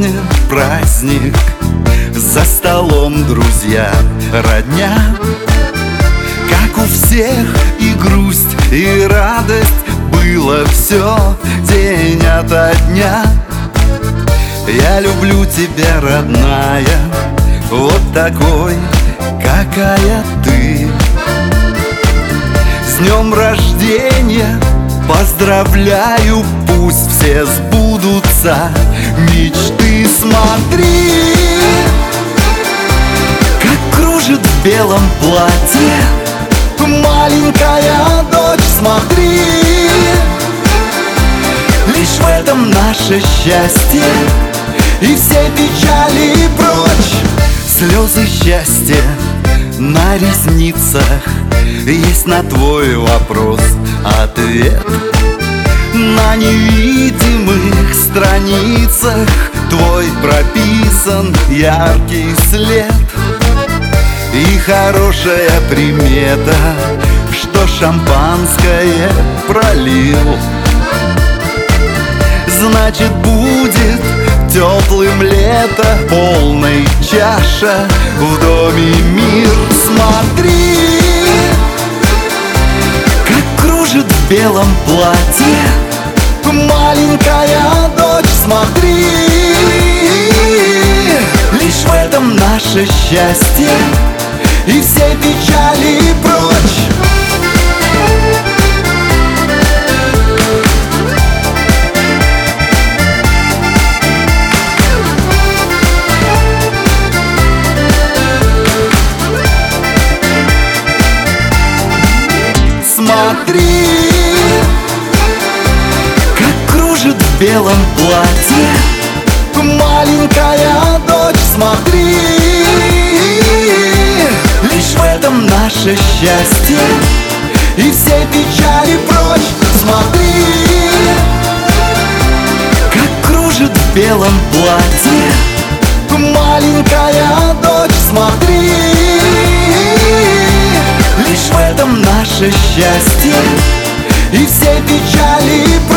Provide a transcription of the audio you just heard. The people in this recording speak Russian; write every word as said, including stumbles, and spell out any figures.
сегодня праздник, за столом друзья, родня. Как у всех и грусть, и радость, было все день ото дня. Я люблю тебя, родная, вот такой, какая ты. С днем рождения поздравляю, пусть все сбудутся мечты. Смотри, как кружит в белом платье маленькая дочь, смотри. Лишь в этом наше счастье, и все печали прочь. Слезы счастья на ресницах, есть на твой вопрос ответ. На невидимых страницах твой прописан яркий след. И хорошая примета, что шампанское пролил, значит, будет теплым лето, полной чаша, в доме мир. Смотри, как кружит в белом платье маленькая дочь, смотри. Лишь в этом наше счастье, и все печали прочь. Смотри, как кружит в белом платье маленькая дочь, смотри. Лишь в этом наше счастье, и все печали прочь. Смотри, как кружит в белом платье маленькая дочь, смотри. Лишь в этом наше счастье, и все печали прочь.